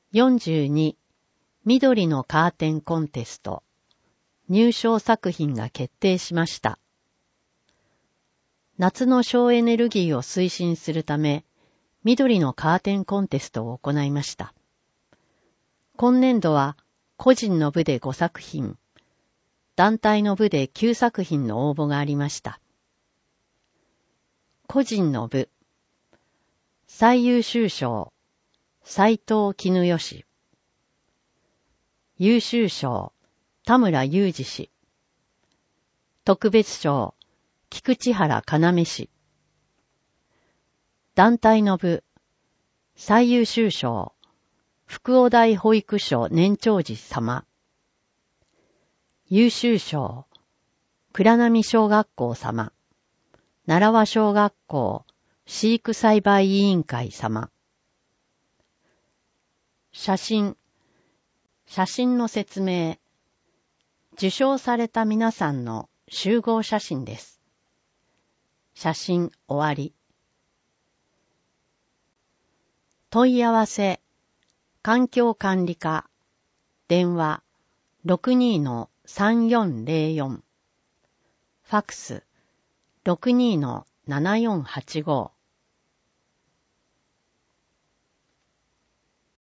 42緑のカーテンコンテスト入賞作品が決定しました。夏の省エネルギーを推進するため、緑のカーテンコンテストを行いました。今年度は個人の部で5作品、団体の部で9作品の応募がありました。個人の部、最優秀賞、斉藤絹代氏。優秀賞、田村裕二氏。特別賞、菊池原要氏。団体の部、最優秀賞、福尾大保育所年長児様。優秀賞、倉波小学校様。奈良和小学校飼育栽培委員会様。写真の説明。受賞された皆さんの集合写真です。写真終わり。問い合わせ、環境管理課、電話 62-3404、ファクス 62-7485